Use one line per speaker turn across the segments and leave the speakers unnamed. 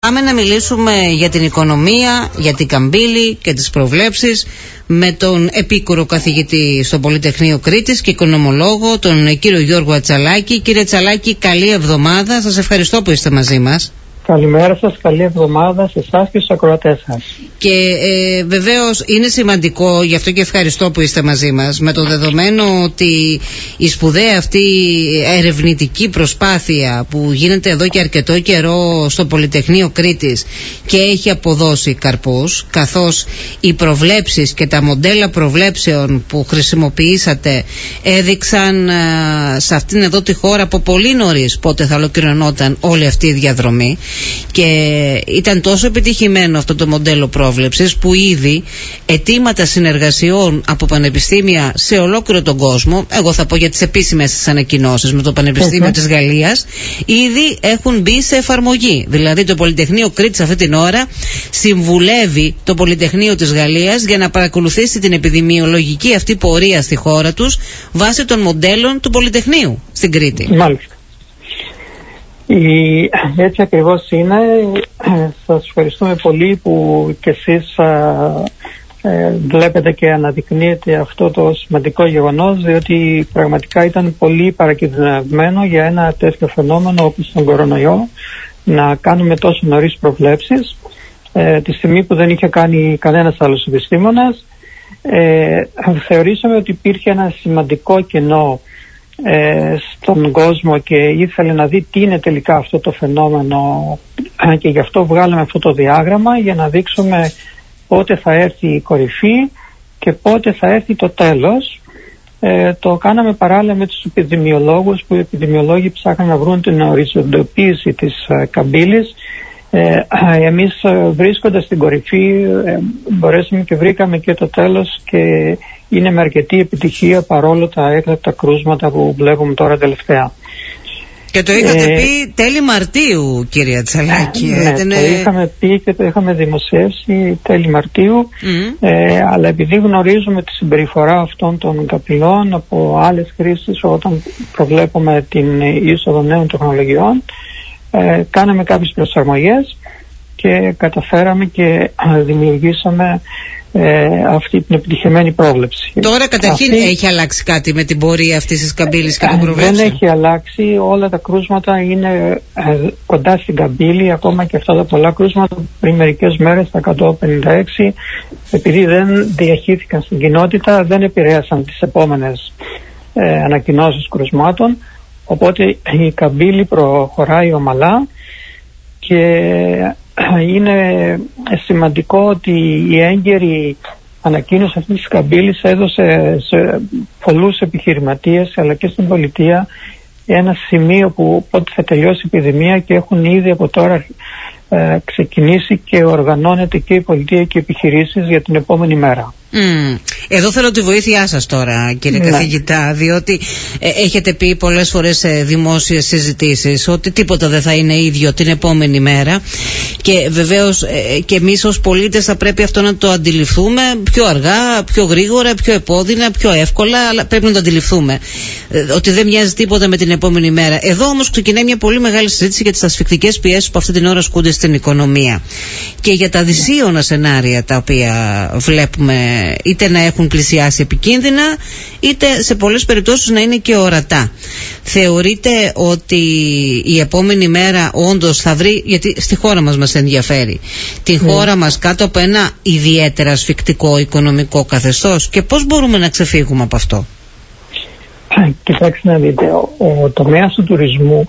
Πάμε να μιλήσουμε για την οικονομία, για την καμπύλη και τις προβλέψεις με τον επίκουρο καθηγητή στο Πολυτεχνείο Κρήτης και οικονομολόγο, τον κύριο Γιώργο Ατσαλάκη. Κύριε Ατσαλάκη, καλή εβδομάδα. Σας ευχαριστώ που είστε μαζί μας.
Καλημέρα σας, καλή εβδομάδα σε εσάς και στους ακροατές σας.
Και βεβαίως είναι σημαντικό, γι' αυτό και ευχαριστώ που είστε μαζί μας, με το δεδομένο ότι η σπουδαία αυτή ερευνητική προσπάθεια που γίνεται εδώ και αρκετό καιρό στο Πολυτεχνείο Κρήτης και έχει αποδώσει καρπούς, καθώς οι προβλέψεις και τα μοντέλα προβλέψεων που χρησιμοποιήσατε έδειξαν σε αυτήν εδώ τη χώρα από πολύ νωρίς πότε θα ολοκληρωνόταν όλη αυτή η διαδρομή. Και ήταν τόσο επιτυχημένο αυτό το μοντέλο πρόβλεψης που ήδη αιτήματα συνεργασιών από πανεπιστήμια σε ολόκληρο τον κόσμο, εγώ θα πω για τις επίσημες τις ανακοινώσεις με το Πανεπιστήμιο της Γαλλίας, ήδη έχουν μπει σε εφαρμογή. Δηλαδή το Πολυτεχνείο Κρήτης αυτή την ώρα συμβουλεύει το Πολυτεχνείο της Γαλλίας για να παρακολουθήσει την επιδημιολογική αυτή πορεία στη χώρα τους βάσει των μοντέλων του Πολυτεχνείου στην Κρήτη.
Μάλιστα. Έτσι ακριβώς είναι. Σας ευχαριστούμε πολύ που και εσείς βλέπετε και αναδεικνύετε αυτό το σημαντικό γεγονός, διότι πραγματικά ήταν πολύ παρακινδυνευμένο για ένα τέτοιο φαινόμενο όπως τον κορονοϊό να κάνουμε τόσο νωρίς προβλέψεις, τη στιγμή που δεν είχε κάνει κανένας άλλος επιστήμονας. Θεωρήσαμε ότι υπήρχε ένα σημαντικό κενό στον κόσμο και ήθελε να δει τι είναι τελικά αυτό το φαινόμενο, και γι' αυτό βγάλαμε αυτό το διάγραμμα για να δείξουμε πότε θα έρθει η κορυφή και πότε θα έρθει το τέλος. Το κάναμε παράλληλα με τους επιδημιολόγους, που οι επιδημιολόγοι ψάχναν να βρουν την οριζοντοποίηση της καμπύλης. Εμείς βρίσκοντας την κορυφή μπορέσαμε και βρήκαμε και το τέλος, και είναι με αρκετή επιτυχία παρόλο τα έκτακτα κρούσματα που βλέπουμε τώρα τελευταία.
Και το είχατε πει τέλη Μαρτίου, κύριε Ατσαλάκη.
Ναι, το είχαμε πει και το είχαμε δημοσιεύσει τέλη Μαρτίου, αλλά επειδή γνωρίζουμε τη συμπεριφορά αυτών των καπηλών από άλλες χρήσεις όταν προβλέπουμε την είσοδο νέων τεχνολογιών, κάναμε κάποιες προσαρμογές και καταφέραμε και δημιουργήσαμε αυτή την επιτυχημένη πρόβλεψη.
Τώρα καταρχήν έχει αλλάξει κάτι με την πορεία αυτής της καμπύλης και των προβλέψεων?
Δεν έχει αλλάξει, όλα τα κρούσματα είναι κοντά στην καμπύλη, ακόμα και αυτά τα πολλά κρούσματα πριν μερικές μέρες, τα 156, επειδή δεν διαχύθηκαν στην κοινότητα, δεν επηρέασαν τις επόμενες ανακοινώσεις κρουσμάτων, οπότε η καμπύλη προχωράει ομαλά. Και είναι σημαντικό ότι η έγκαιρη ανακοίνωση αυτής της καμπύλης έδωσε σε πολλούς επιχειρηματίες αλλά και στην πολιτεία ένα σημείο που πότε θα τελειώσει η επιδημία, και έχουν ήδη από τώρα ξεκινήσει και οργανώνεται και η πολιτεία και οι επιχειρήσεις για την επόμενη μέρα.
Εδώ θέλω τη βοήθειά σας τώρα, κύριε καθηγητά, διότι έχετε πει πολλές φορές σε δημόσιες συζητήσεις ότι τίποτα δεν θα είναι ίδιο την επόμενη μέρα, και βεβαίως και εμείς ως πολίτες θα πρέπει αυτό να το αντιληφθούμε πιο αργά, πιο γρήγορα, πιο επώδυνα, πιο εύκολα, αλλά πρέπει να το αντιληφθούμε ότι δεν μοιάζει τίποτα με την επόμενη μέρα. Εδώ όμως ξεκινάει μια πολύ μεγάλη συζήτηση για τις ασφικτικές πιέσεις που αυτή την ώρα ασκούνται στην οικονομία και για τα δυσίωνα σενάρια τα οποία βλέπουμε, είτε να έχουν πλησιάσει επικίνδυνα, είτε σε πολλές περιπτώσεις να είναι και ορατά. Θεωρείτε ότι η επόμενη μέρα όντως θα βρει, γιατί στη χώρα μας ενδιαφέρει, τη χώρα μας κάτω από ένα ιδιαίτερα ασφικτικό οικονομικό καθεστώς, και πώς μπορούμε να ξεφύγουμε από αυτό?
Κοιτάξτε να δείτε, ο τομέας του τουρισμού,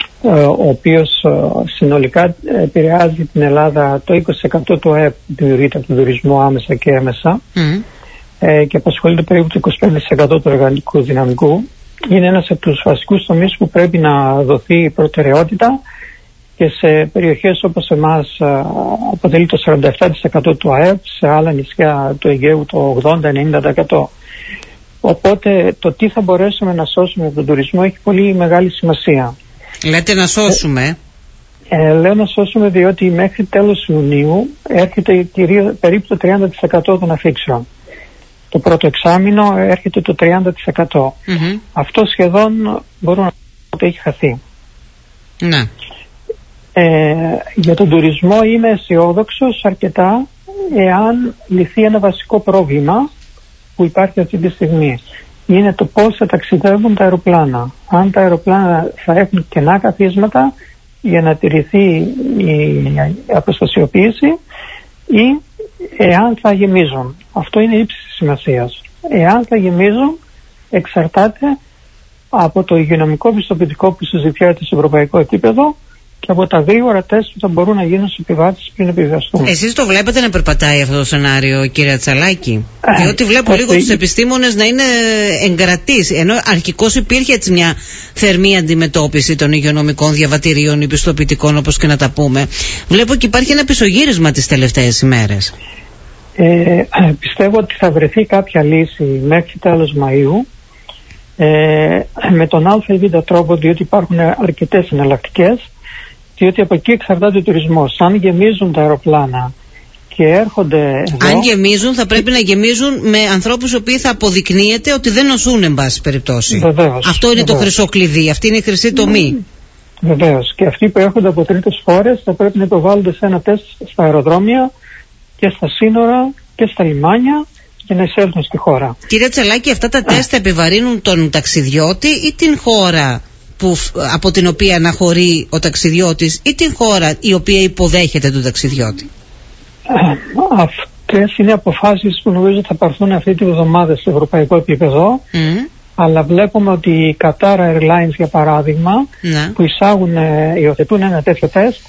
ο οποίος συνολικά επηρεάζει την Ελλάδα, το 20% του ΑΕΠ δημιουργείται από τον τουρισμό άμεσα και έμεσα, και απασχολείται περίπου το 25% του εργατικού δυναμικού. Είναι ένας από τους βασικούς τομείς που πρέπει να δοθεί προτεραιότητα, και σε περιοχές όπως εμάς αποτελεί το 47% του ΑΕΠ, σε άλλα νησιά του Αιγαίου το 80-90%. Οπότε το τι θα μπορέσουμε να σώσουμε από τον τουρισμό έχει πολύ μεγάλη σημασία.
Λέτε να σώσουμε?
Λέω να σώσουμε διότι μέχρι τέλος Ιουνίου έρχεται περίπου το 30% των αφήξεων. Το πρώτο εξάμηνο έρχεται το 30%. Αυτό σχεδόν μπορούμε να πω ότι έχει χαθεί.
Ναι.
Για τον τουρισμό είμαι αισιόδοξος αρκετά, εάν λυθεί ένα βασικό πρόβλημα που υπάρχει αυτή τη στιγμή. Είναι το πώς θα ταξιδεύουν τα αεροπλάνα. Αν τα αεροπλάνα θα έχουν κενά καθίσματα για να τηρηθεί η αποστασιοποίηση, ή εάν θα γεμίζουν. Αυτό είναι ύψης της σημασίας. Εάν θα γεμίζουν εξαρτάται από το υγειονομικό πιστοποιητικό που συζητιέται σε ευρωπαϊκό επίπεδο και από τα γρήγορα τεστ που θα μπορούν να γίνουν στους επιβάτες πριν επιβιβαστούν.
Εσείς το βλέπετε να περπατάει αυτό το σενάριο, κύριε Ατσαλάκη? Διότι βλέπω λίγο τους επιστήμονες να είναι εγκρατείς, ενώ αρχικώς υπήρχε έτσι μια θερμή αντιμετώπιση των υγειονομικών διαβατηρίων ή πιστοποιητικών, όπως και να τα πούμε. Βλέπω και υπάρχει ένα πισωγύρισμα τις τελευταίες ημέρες.
Πιστεύω ότι θα βρεθεί κάποια λύση μέχρι τέλος Μαΐου, με τον α ή β τρόπο, διότι υπάρχουν αρκετές εναλλακτικές, διότι από εκεί εξαρτάται ο τουρισμός. Αν γεμίζουν τα αεροπλάνα και έρχονται εδώ...
Αν γεμίζουν, θα πρέπει να γεμίζουν με ανθρώπους οι οποίοι θα αποδεικνύεται ότι δεν νοσούν, εν πάση περιπτώσει.
Βεβαίως,
αυτό είναι το χρυσό κλειδί, αυτή είναι η χρυσή τομή.
Βεβαίως. Και αυτοί που έρχονται από τρίτες χώρες θα πρέπει να υποβάλλονται σε ένα τεστ στα αεροδρόμια και στα σύνορα και στα λιμάνια και να εισέλθουν στη χώρα.
Κύριε Τσαλάκη, αυτά τα τεστ επιβαρύνουν τον ταξιδιώτη ή την χώρα από την οποία αναχωρεί ο ταξιδιώτης, ή την χώρα η οποία υποδέχεται τον ταξιδιώτη?
Αυτές είναι αποφάσεις που νομίζω θα πάρθουν αυτή τη βδομάδα σε ευρωπαϊκό επίπεδο, αλλά βλέπουμε ότι οι Qatar Airlines, για παράδειγμα, που υιοθετούν ένα τέτοιο τεστ,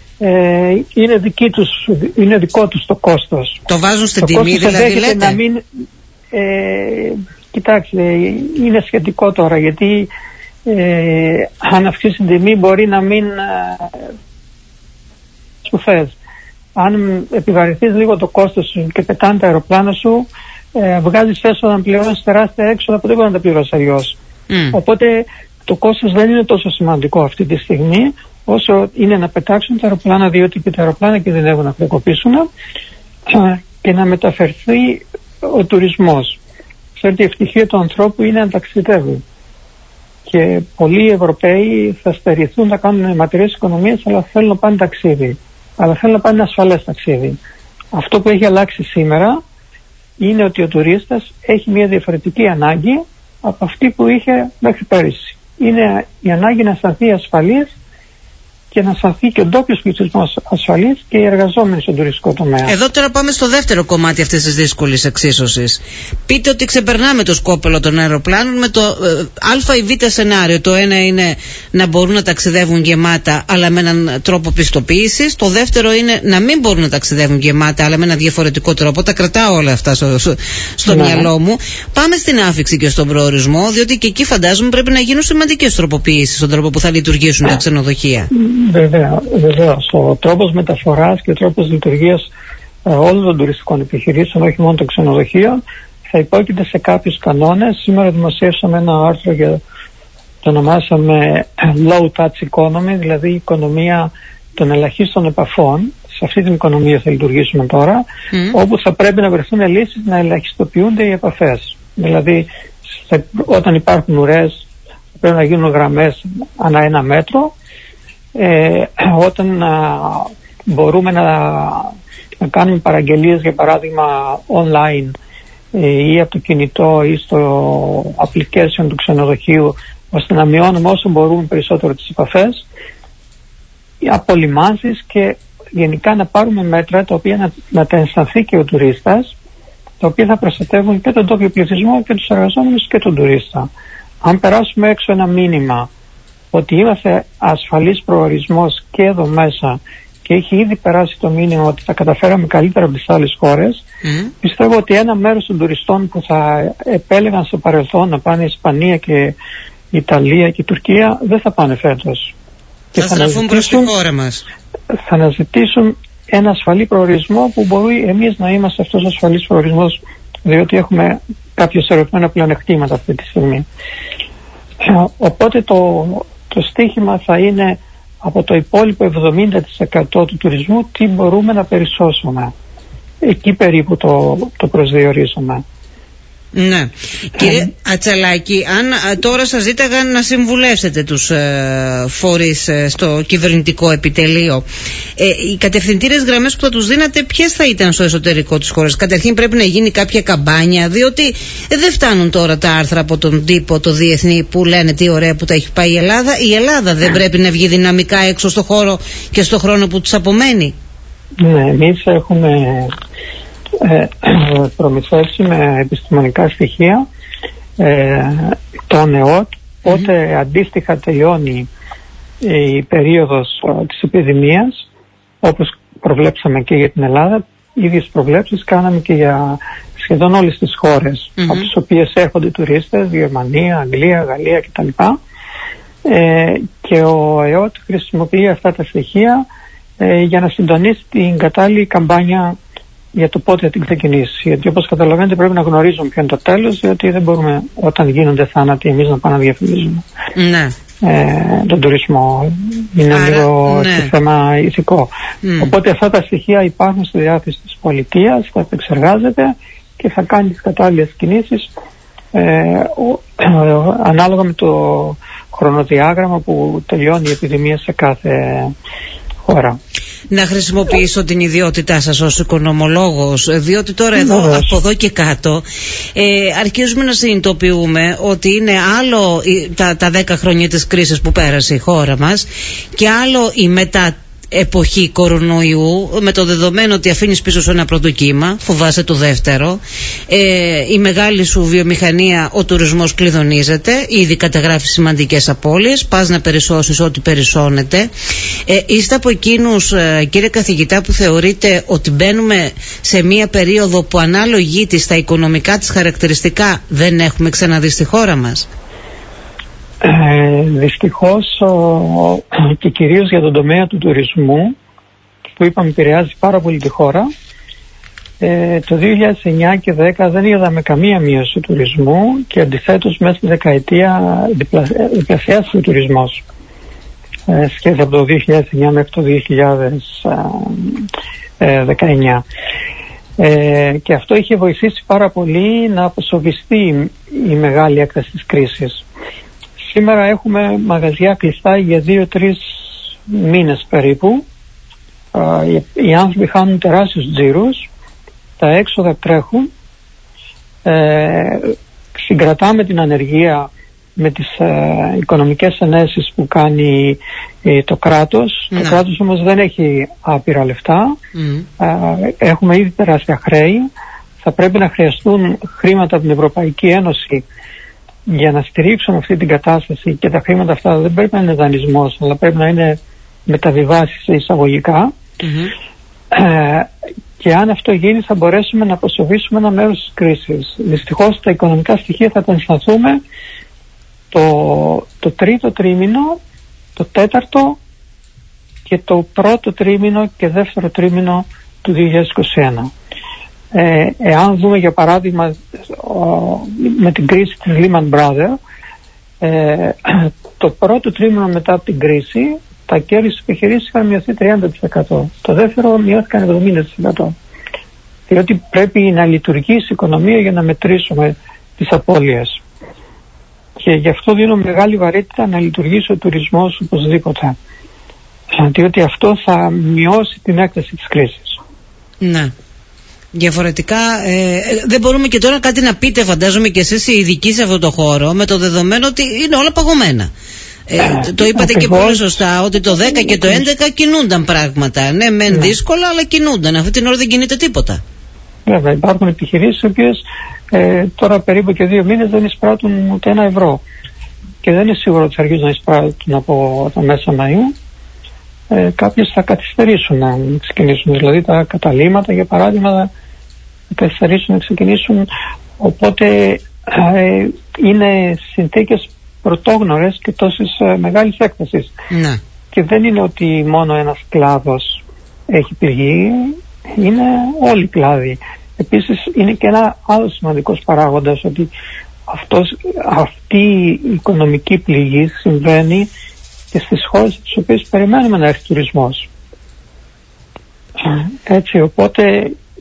είναι δικό τους το κόστος.
Το βάζουν στην τιμή, δηλαδή, λέτε?
Να μην, κοιτάξτε, είναι σχετικό τώρα, γιατί αν αυξήσει την τιμή μπορεί να μην σου θες. Αν επιβαρυνθείς λίγο το κόστος σου και πετάνε τα αεροπλάνα σου, βγάζεις έσοδα να πληρώνεις τεράστια έξοδα που δεν μπορεί να τα πληρώσεις αλλιώς. Οπότε το κόστος δεν είναι τόσο σημαντικό αυτή τη στιγμή όσο είναι να πετάξουν τα αεροπλάνα, διότι και τα αεροπλάνα κινδυνεύουν να χρεοκοπήσουν, και να μεταφερθεί ο τουρισμός. Ξέρετε, η ευτυχία του ανθρώπου είναι να ταξιδεύει. Και πολλοί Ευρωπαίοι θα στερηθούν να κάνουν αιματηρές οικονομίες, αλλά θέλουν να πάνε ταξίδι. Αλλά θέλουν να πάνε ένα ασφαλές ταξίδι. Αυτό που έχει αλλάξει σήμερα είναι ότι ο τουρίστας έχει μια διαφορετική ανάγκη από αυτή που είχε μέχρι πέρυσι. Είναι η ανάγκη να αισθανθεί ασφαλής και να αισθανθεί και ο ντόπιος πληθυσμός ασφαλής και οι εργαζόμενοι στον τουριστικό τομέα.
Εδώ τώρα πάμε στο δεύτερο κομμάτι αυτής της δύσκολης εξίσωσης. Πείτε ότι ξεπερνάμε το σκόπελο των αεροπλάνων με το α ή β σενάριο. Το ένα είναι να μπορούν να ταξιδεύουν γεμάτα, αλλά με έναν τρόπο πιστοποίησης. Το δεύτερο είναι να μην μπορούν να ταξιδεύουν γεμάτα, αλλά με έναν διαφορετικό τρόπο. Τα κρατάω όλα αυτά στο μυαλό μου. Πάμε στην άφιξη και στον προορισμό, διότι και εκεί φαντάζομαι πρέπει να γίνουν σημαντικές τροποποιήσεις στον τρόπο που θα λειτουργήσουν τα ξενοδοχεία.
Βεβαίως. Ο τρόπος μεταφοράς και ο τρόπος λειτουργίας όλων των τουριστικών επιχειρήσεων, όχι μόνο των ξενοδοχείων, θα υπόκειται σε κάποιους κανόνες. Σήμερα δημοσίευσαμε ένα άρθρο και το ονομάσαμε Low Touch Economy, δηλαδή η οικονομία των ελαχίστων επαφών. Σε αυτή την οικονομία θα λειτουργήσουμε τώρα, όπου θα πρέπει να βρεθούν λύσεις να ελαχιστοποιούνται οι επαφές. Δηλαδή, όταν υπάρχουν ουρές, πρέπει να γίνουν γραμμές ανά 1 μέτρο. Όταν μπορούμε να κάνουμε παραγγελίες, για παράδειγμα online ή από το κινητό ή στο application του ξενοδοχείου, ώστε να μειώνουμε όσο μπορούμε περισσότερο τις επαφές, απολυμάνσεις, και γενικά να πάρουμε μέτρα τα οποία να τα αισθανθεί και ο τουρίστας, τα οποία θα προστατεύουν και τον τόπιο πληθυσμό και τους εργαζόμενους και τον τουρίστα. Αν περάσουμε έξω ένα μήνυμα ότι είμαστε ασφαλής προορισμός και εδώ μέσα, και έχει ήδη περάσει το μήνυμα ότι τα καταφέραμε καλύτερα από τις άλλες χώρες, πιστεύω ότι ένα μέρος των τουριστών που θα επέλεγαν στο παρελθόν να πάνε Ισπανία και Ιταλία και Τουρκία δεν θα πάνε φέτος.
Και θα στραφούν προς τη χώρα μας.
Θα αναζητήσουν ένα ασφαλή προορισμό που μπορεί εμείς να είμαστε αυτός ο ασφαλής προορισμός, διότι έχουμε κάποια ισορροπημένα πλεονεκτήματα αυτή τη στιγμή. Οπότε το στίχημα θα είναι από το υπόλοιπο 70% του τουρισμού τι μπορούμε να περισσώσουμε. Εκεί περίπου το προσδιορίσαμε.
Ναι. Κύριε Ατσαλάκη, αν τώρα σας ζήταγαν να συμβουλεύσετε τους φορείς στο κυβερνητικό επιτελείο, οι κατευθυντήρες γραμμές που θα τους δίνατε ποιες θα ήταν στο εσωτερικό της χώρας? Καταρχήν πρέπει να γίνει κάποια καμπάνια, διότι δεν φτάνουν τώρα τα άρθρα από τον τύπο, το διεθνή, που λένε τι ωραία που τα έχει πάει η Ελλάδα. Η Ελλάδα δεν πρέπει να βγει δυναμικά έξω στο χώρο και στο χρόνο που τους απομένει?
Ναι, εμείς έχουμε προμηθεύσει με επιστημονικά στοιχεία το ΕΟΤ, πότε αντίστοιχα τελειώνει η περίοδος της επιδημίας, όπως προβλέψαμε και για την Ελλάδα. Ίδιες προβλέψεις κάναμε και για σχεδόν όλες τις χώρες από τις οποίες έρχονται τουρίστες, Γερμανία, Αγγλία, Γαλλία κτλ. Και ο ΕΟΤ χρησιμοποιεί αυτά τα στοιχεία για να συντονίσει την κατάλληλη καμπάνια για το πότε θα την ξεκινήσει. Γιατί όπως καταλαβαίνετε πρέπει να γνωρίζουμε ποιο είναι το τέλος, διότι δεν μπορούμε όταν γίνονται θάνατοι εμείς να πάμε να διαφημίζουμε τον τουρισμό. Είναι λίγο θέμα ηθικό. Οπότε αυτά τα στοιχεία υπάρχουν στη διάθεση της πολιτείας, θα επεξεργάζεται και θα κάνει τις κατάλληλες κινήσεις ανάλογα με το χρονοδιάγραμμα που τελειώνει η επιδημία σε κάθε χώρα.
Να χρησιμοποιήσω την ιδιότητά σας ως οικονομολόγος, διότι τώρα εδώ, από εδώ και κάτω αρχίζουμε να συνειδητοποιούμε ότι είναι άλλο τα 10 χρόνια της κρίσης που πέρασε η χώρα μας και άλλο η εποχή κορονοϊού, με το δεδομένο ότι αφήνεις πίσω σου ένα πρώτο κύμα, φοβάσαι το δεύτερο, η μεγάλη σου βιομηχανία, ο τουρισμός κλειδονίζεται, ήδη καταγράφει σημαντικές απώλειες, πας να περισσώσεις ό,τι περισσώνεται. Είστε από εκείνους, κύριε καθηγητά, που θεωρείτε ότι μπαίνουμε σε μία περίοδο που ανάλογη της στα οικονομικά της χαρακτηριστικά δεν έχουμε ξαναδεί στη χώρα μας?
Δυστυχώς και κυρίως για τον τομέα του τουρισμού, που είπαμε επηρεάζει πάρα πολύ τη χώρα, το 2009 και 2010 δεν είδαμε καμία μείωση του τουρισμού και αντιθέτως μέσα στη δεκαετία διπλασιάστηκε ο τουρισμός σχέση από το 2009 μέχρι το 2019. Και αυτό είχε βοηθήσει πάρα πολύ να αποσοβιστεί η μεγάλη έκταση της κρίσης. Σήμερα έχουμε μαγαζιά κλειστά για 2-3 μήνες περίπου. Οι άνθρωποι χάνουν τεράστιους τζίρους, τα έξοδα τρέχουν, συγκρατάμε την ανεργία με τις οικονομικές ενέσεις που κάνει το κράτος. Το κράτος όμως δεν έχει άπειρα λεφτά, έχουμε ήδη τεράστια χρέη, θα πρέπει να χρειαστούν χρήματα από την Ευρωπαϊκή Ένωση για να στηρίξουν αυτή την κατάσταση, και τα χρήματα αυτά δεν πρέπει να είναι δανεισμός, αλλά πρέπει να είναι μεταβιβάσεις εισαγωγικά. Και αν αυτό γίνει θα μπορέσουμε να αποσοβήσουμε ένα μέρος της κρίσης. Δυστυχώς τα οικονομικά στοιχεία θα τα αισθανθούμε το τρίτο τρίμηνο, το τέταρτο και το πρώτο τρίμηνο και δεύτερο τρίμηνο του 2021. Εάν δούμε για παράδειγμα με την κρίση της Lehman Brothers, το πρώτο τρίμηνο μετά από την κρίση τα κέρδη στις επιχειρήσεις είχαν μειωθεί 30%. Το δεύτερο μειώθηκαν 70%. Διότι πρέπει να λειτουργήσει η οικονομία για να μετρήσουμε τις απώλειες. Και γι' αυτό δίνω μεγάλη βαρύτητα να λειτουργήσει ο τουρισμός οπωσδήποτε. Διότι αυτό θα μειώσει την έκταση της κρίσης.
Ναι. Διαφορετικά δεν μπορούμε και τώρα κάτι να πείτε, φαντάζομαι και εσείς οι ειδικοί σε αυτό το χώρο, με το δεδομένο ότι είναι όλα παγωμένα. Το είπατε και πολύ σωστά ότι το 10 και το 11 κινούνταν πράγματα. Ναι, μεν δύσκολα, αλλά κινούνταν. Αυτή την ώρα δεν κινείται τίποτα.
Βέβαια, υπάρχουν επιχειρήσεις οι οποίες τώρα περίπου και 2 μήνες δεν εισπράττουν ούτε €1. Και δεν είναι σίγουρο ότι θα αρχίσουν να εισπράττουν από τα μέσα Μαΐου. Κάποιες θα καθυστερήσουν να ξεκινήσουν. Δηλαδή τα καταλύματα, για παράδειγμα, θα καθυστερήσουν να ξεκινήσουν. Οπότε είναι συνθήκες πρωτόγνωρες και τόσης μεγάλης έκτασης. Ναι. Και δεν είναι ότι μόνο ένας κλάδος έχει πληγεί, είναι όλοι οι κλάδοι. Επίσης είναι και ένα άλλο σημαντικός παράγοντας, ότι αυτή η οικονομική πληγή συμβαίνει και στις χώρες τις οποίες περιμένουμε να έρθει τουρισμός. Έτσι, οπότε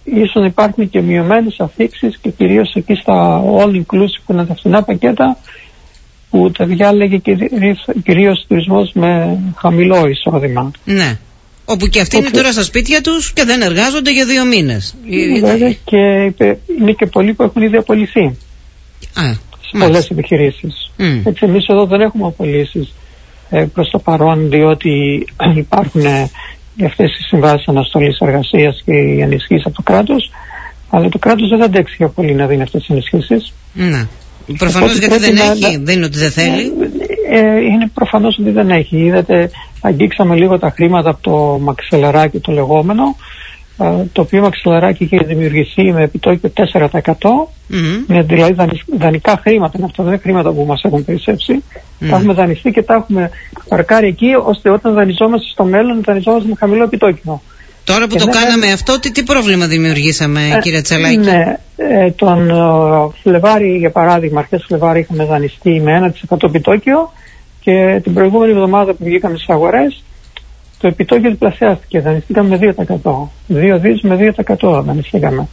ίσως υπάρχουν και μειωμένες αφήξεις και κυρίως εκεί στα all inclusive που είναι τα φθηνά πακέτα, που τα διάλεγε κυρίως τουρισμός με χαμηλό εισόδημα.
Ναι. Όπου και αυτοί είναι τώρα στα σπίτια τους και δεν εργάζονται για 2 μήνες.
Βέβαια, και είναι και πολλοί που έχουν ήδη απολυθεί σε πολλές επιχειρήσεις. Έτσι, εμείς εδώ δεν έχουμε απολύσεις προς το παρόν, διότι υπάρχουν αυτές οι συμβάσεις αναστολής εργασίας και οι ενισχύσεις από το κράτος, αλλά το κράτος δεν θα αντέξει για πολύ να δίνει αυτές τις ενισχύσεις.
Ναι. Προφανώς γιατί δεν έχει, δεν είναι ότι δεν θέλει.
Είναι προφανώς ότι δεν έχει. Είδατε, αγγίξαμε λίγο τα χρήματα από το μαξιλαράκι το λεγόμενο, το οποίο μαξιλαράκι είχε δημιουργηθεί με επιτόκιο 4%, με δηλαδή δανεικά χρήματα, είναι αυτό, δεν είναι χρήματα που μας έχουν περισσέψει. Τα έχουμε δανειστεί και τα έχουμε παρκάρει εκεί, ώστε όταν δανειζόμαστε στο μέλλον, δανειζόμαστε με χαμηλό επιτόκιο.
Τώρα που το κάναμε αυτό, τι πρόβλημα δημιουργήσαμε, κύριε Τσαλάκη?
Ναι, τον Φλεβάρι, για παράδειγμα, αρχές Φλεβάρι είχαμε δανειστεί με 1% επιτόκιο και την προηγούμενη εβδομάδα που βγήκαμε στις αγορές, το επιτόκιο διπλασιάστηκε, δανειστήκαμε με 2%. 2 δις με 2% δανειστήκαμε.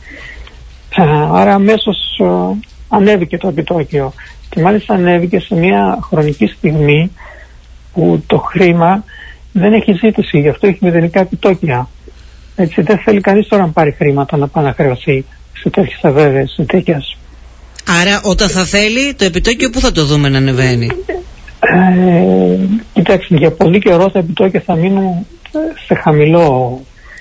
Άρα αμέσως ανέβηκε το επιτόκιο. Και μάλιστα ανέβηκε σε μια χρονική στιγμή που το χρήμα δεν έχει ζήτηση, γι' αυτό έχει μηδενικά επιτόκια. Έτσι δεν θέλει κανείς τώρα να πάρει χρήματα να πάει να χρεωθεί σε τέτοιες αβέβαιες συνθήκες.
Άρα όταν θα θέλει το επιτόκιο, πού θα το δούμε να ανεβαίνει?
Κοιτάξτε, για πολύ καιρό τα επιτόκια θα μείνουν σε χαμηλό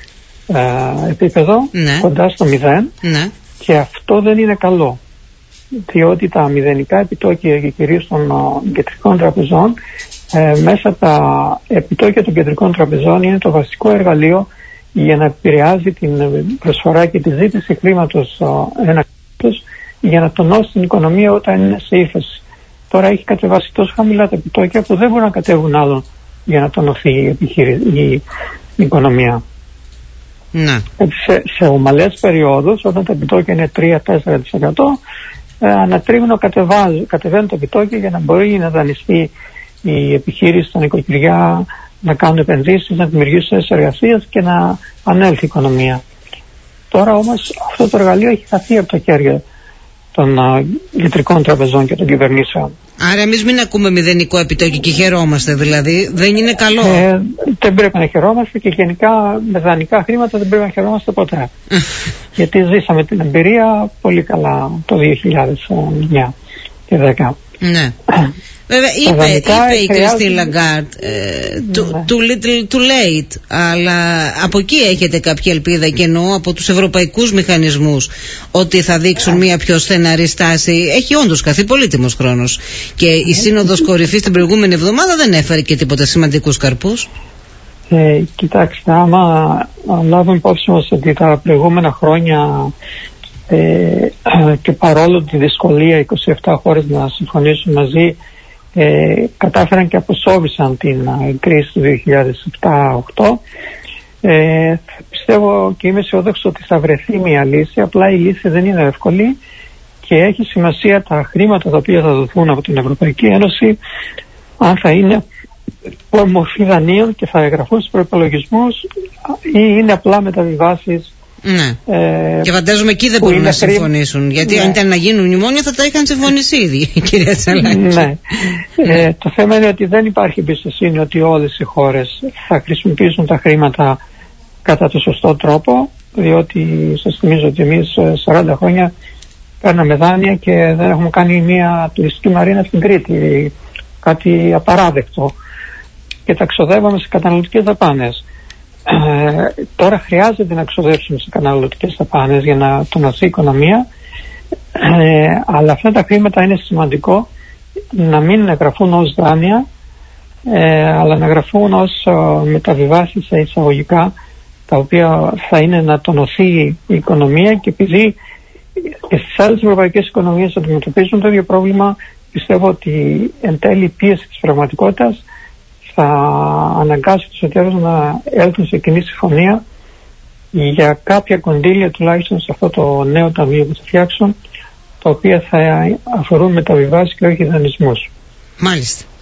επίπεδο, ναι, κοντά στο 0, ναι, και αυτό δεν είναι καλό, διότι τα μηδενικά επιτόκια και κυρίως των κεντρικών τραπεζών, μέσα τα επιτόκια των κεντρικών τραπεζών είναι το βασικό εργαλείο για να επηρεάζει την προσφορά και τη ζήτηση χρήματος ένα κράτος, για να τονώσει την οικονομία όταν είναι σε ύφεση. Τώρα έχει κατεβάσει τόσο χαμηλά τα επιτόκια που δεν μπορούν να κατέβουν άλλο για να τονωθεί η οικονομία. Ναι. Σε ομαλές περιόδους, όταν τα επιτόκια είναι 3-4%, ανατρίβουν, κατεβαίνουν τα επιτόκια για να μπορεί να δανειστεί η επιχείρηση, τα νοικοκυριά, να κάνουν επενδύσεις, να δημιουργήσουν θέσεις εργασίας και να ανέλθει η οικονομία. Τώρα όμως αυτό το εργαλείο έχει χαθεί από τα χέρια των κεντρικών τραπεζών και των κυβερνήσεων. Άρα
εμείς μην ακούμε μηδενικό επιτόκιο και χαιρόμαστε, δηλαδή δεν είναι καλό.
Δεν πρέπει να χαιρόμαστε και γενικά με δανεικά χρήματα δεν πρέπει να χαιρόμαστε ποτέ. Γιατί ζήσαμε την εμπειρία πολύ καλά το 2009 και 2010.
Ναι. Βέβαια είπε η Κριστίν Λαγκάρντ too little too late, αλλά από εκεί έχετε κάποια ελπίδα, και εννοώ από τους ευρωπαϊκούς μηχανισμούς, ότι θα δείξουν μια πιο στεναρή στάση? Έχει όντως χαθεί πολύτιμος χρόνος και η Σύνοδος Κορυφής την προηγούμενη εβδομάδα δεν έφερε και τίποτα σημαντικούς καρπούς.
Κοιτάξτε, άμα λάβουμε υπόψη μας ότι τα προηγούμενα χρόνια και παρόλο τη δυσκολία 27 χώρες να συμφωνήσουν μαζί, κατάφεραν και αποσόβησαν την κρίση του 2007-2008. Πιστεύω και είμαι αισιόδοξος ότι θα βρεθεί μια λύση, απλά η λύση δεν είναι εύκολη και έχει σημασία τα χρήματα τα οποία θα δοθούν από την Ευρωπαϊκή Ένωση, αν θα είναι μορφή δανείων και θα εγγραφούν στους προϋπολογισμούς ή είναι απλά μεταβιβάσεις.
Ναι. Και φαντάζομαι εκεί δεν μπορούν να συμφωνήσουν. Γιατί αν ήταν να γίνουν μνημόνια θα τα είχαν συμφωνήσει ήδη, κυρία Τσαλάκη. Ναι.
Το θέμα είναι ότι δεν υπάρχει εμπιστοσύνη ότι όλες οι χώρες θα χρησιμοποιήσουν τα χρήματα κατά το σωστό τρόπο, διότι σας θυμίζω ότι εμείς 40 χρόνια παίρναμε δάνεια και δεν έχουμε κάνει μια τουριστική μαρίνα στην Κρήτη, κάτι απαράδεκτο, και τα ξοδεύαμε σε καταναλωτικές δαπάνες. Τώρα χρειάζεται να ξοδέψουμε σε καταναλωτικές δαπάνες για να τονωθεί η οικονομία, αλλά αυτά τα χρήματα είναι σημαντικό να μην εγγραφούν ως δάνεια, αλλά να γραφούν ως μεταβιβάσεις εισαγωγικά, τα οποία θα είναι να τονωθεί η οικονομία, και επειδή και στις άλλες ευρωπαϊκές οικονομίες αντιμετωπίζουν το ίδιο πρόβλημα, πιστεύω ότι εν τέλει η πίεση της πραγματικότητας θα αναγκάσει τους εταίρους να έλθουν σε κοινή συμφωνία για κάποια κονδύλια, τουλάχιστον σε αυτό το νέο ταμείο που θα φτιάξουν, τα οποία θα αφορούν μεταβιβάσεις και όχι δανεισμούς.
Μάλιστα.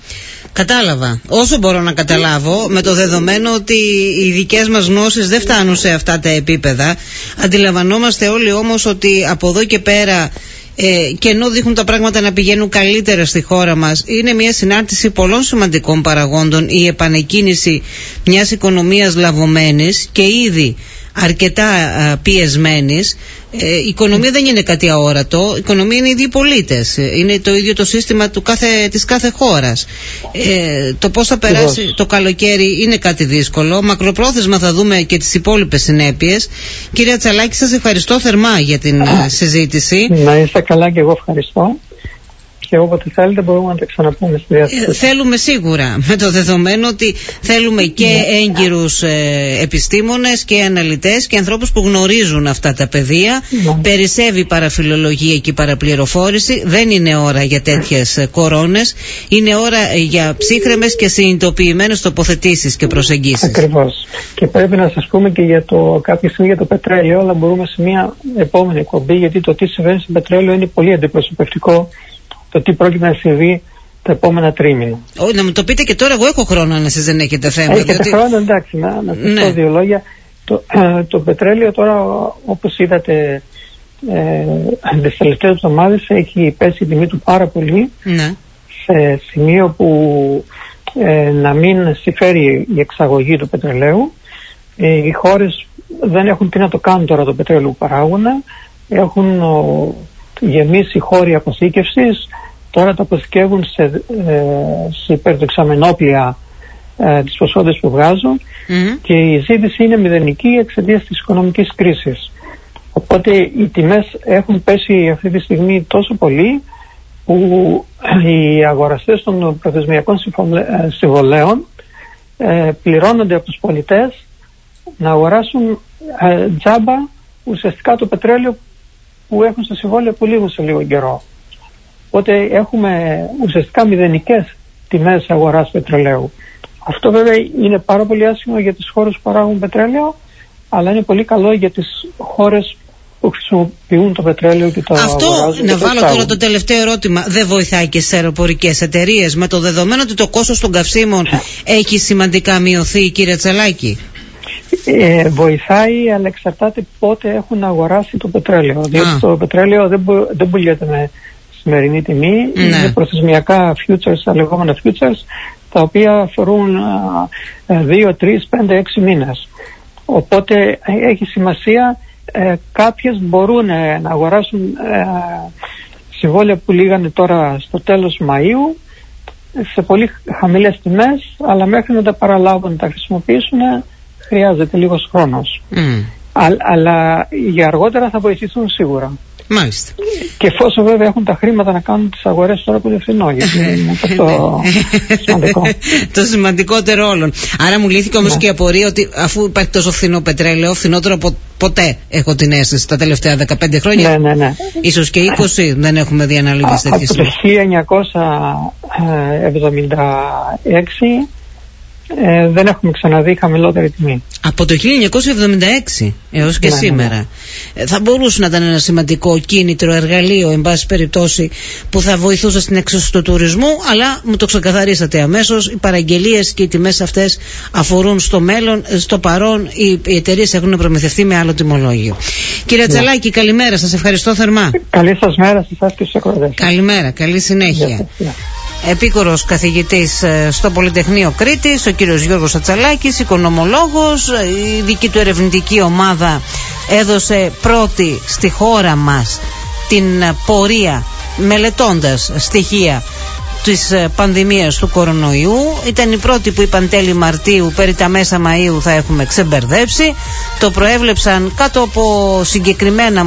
Κατάλαβα. Όσο μπορώ να καταλάβω, με το δεδομένο ότι οι δικές μας γνώσεις δεν φτάνουν σε αυτά τα επίπεδα, αντιλαμβανόμαστε όλοι όμως ότι από εδώ και πέρα, και ενώ δείχνουν τα πράγματα να πηγαίνουν καλύτερα στη χώρα μας, είναι μια συνάρτηση πολλών σημαντικών παραγόντων η επανεκκίνηση μιας οικονομίας λαβωμένης και ήδη αρκετά πιεσμένης. Η οικονομία δεν είναι κάτι αόρατο, η οικονομία είναι οι ίδιοι πολίτες, είναι το ίδιο το σύστημα της κάθε χώρας. Το πώς θα περάσει το καλοκαίρι είναι κάτι δύσκολο, μακροπρόθεσμα θα δούμε και τις υπόλοιπες συνέπειες. Κυρία Τσαλάκη, σας ευχαριστώ θερμά για την συζήτηση.
Να είστε καλά, και εγώ ευχαριστώ. Και όποτε θέλετε μπορούμε να τα ξαναπούμε στη διάσταση.
Θέλουμε σίγουρα, με το δεδομένο ότι θέλουμε και έγκυρους επιστήμονες και αναλυτές και ανθρώπους που γνωρίζουν αυτά τα πεδία. Περισσεύει παραφιλολογία και παραπληροφόρηση. Δεν είναι ώρα για τέτοιες κορώνες. Είναι ώρα για ψύχρεμες και συνειδητοποιημένες τοποθετήσεις και προσεγγίσεις.
Ακριβώς. Και πρέπει να σας πούμε και για κάποια στιγμή για το πετρέλαιο, αλλά μπορούμε σε μια επόμενη εκπομπή, γιατί το τι συμβαίνει στο πετρέλαιο είναι πολύ αντιπροσωπευτικό. Το τι πρόκειται να συμβεί τα επόμενα τρίμηνα.
Όχι, να μου το πείτε και τώρα, εγώ έχω χρόνο αν εσείς δεν έχετε θέμα.
Έχετε χρόνο, εντάξει, να σας πω δύο λόγια. Το πετρέλαιο τώρα, όπως είδατε τις τελευταίες εβδομάδες, έχει πέσει η τιμή του πάρα πολύ, σε σημείο που να μην συμφέρει η εξαγωγή του πετρελαίου. Οι χώρες δεν έχουν τι να το κάνουν τώρα το πετρέλαιο που παράγουν. Έχουν γεμίσει χώροι αποθήκευσης, τώρα τα αποθηκεύουν σε υπερδεξαμενόπλια τις ποσότητες που βγάζουν, και η ζήτηση είναι μηδενική εξαιτίας της οικονομικής κρίσης. Οπότε οι τιμές έχουν πέσει αυτή τη στιγμή τόσο πολύ που οι αγοραστές των προθεσμιακών συμβολέων πληρώνονται από τους πολιτές να αγοράσουν τζάμπα ουσιαστικά το πετρέλαιο που έχουν στο συμβόλαιο που λήγουν σε λίγο καιρό. Οπότε έχουμε ουσιαστικά μηδενικές τιμές αγοράς πετρελαίου. Αυτό βέβαια είναι πάρα πολύ άσχημο για τις χώρες που παράγουν πετρέλαιο, αλλά είναι πολύ καλό για τις χώρες που χρησιμοποιούν το πετρέλαιο και το αγοράζουν.
Αυτό, να βάλω τώρα το τελευταίο ερώτημα, δεν βοηθάει και στις αεροπορικές εταιρείες, με το δεδομένο ότι το κόστος των καυσίμων έχει σημαντικά μειωθεί, κύριε Τσαλάκη?
Βοηθάει, αλλά εξαρτάται πότε έχουν αγοράσει το πετρέλαιο. Διότι το πετρέλαιο δεν πουλιέται με σημερινή τιμή. Είναι προθεσμιακά futures, τα λεγόμενα futures, τα οποία αφορούν 2, 3, 5, 6 μήνες. Οπότε έχει σημασία, κάποιες μπορούν να αγοράσουν συμβόλαια που λήγανε τώρα στο τέλος Μαΐου σε πολύ χαμηλές τιμές, αλλά μέχρι να τα παραλάβουν, να τα χρησιμοποιήσουν, χρειάζεται λίγος χρόνος. Αλλά για αργότερα θα βοηθηθούν σίγουρα.
Μάλιστα.
Και εφόσον βέβαια έχουν τα χρήματα να κάνουν τις αγορές τώρα που είναι φθηνό, γιατί είναι αυτό σημαντικό.
Το σημαντικότερο όλων. Άρα μου λύθηκε όμως και η απορία ότι αφού υπάρχει τόσο φθηνό πετρέλαιο, φθηνότερο από ποτέ, έχω την αίσθηση, τα τελευταία 15 χρόνια.
Ναι.
Ίσως και 20 δεν έχουμε δει αναλύσεις τέτοιες.
Από το 1976 δεν έχουμε ξαναδεί χαμηλότερη τιμή.
Από το 1976 έως και σήμερα. Θα μπορούσε να ήταν ένα σημαντικό κίνητρο, εργαλείο, εν πάση περιπτώσει, που θα βοηθούσε στην έξωση του τουρισμού, αλλά μου το ξεκαθαρίσατε αμέσως. Οι παραγγελίες και οι τιμές αυτές αφορούν στο μέλλον. Στο παρόν οι εταιρείες έχουν προμηθευτεί με άλλο τιμολόγιο. Κύριε Τσαλάκη, καλημέρα, σας ευχαριστώ θερμά.
Καλή σας μέρα σε εσάς και στους ακροατές.
Καλημέρα, καλή συνέχεια. Επίκορος καθηγητής στο Πολυτεχνείο Κρήτης, ο κύριος Γιώργος Ατσαλάκης, οικονομολόγος. Η δική του ερευνητική ομάδα έδωσε πρώτη στη χώρα μας την πορεία, μελετώντας στοιχεία της πανδημίας του κορονοϊού. Ήταν η πρώτη που είπαν τέλη Μαρτίου, περί τα μέσα Μαΐου θα έχουμε ξεμπερδέψει. Το προέβλεψαν κάτω από συγκεκριμένα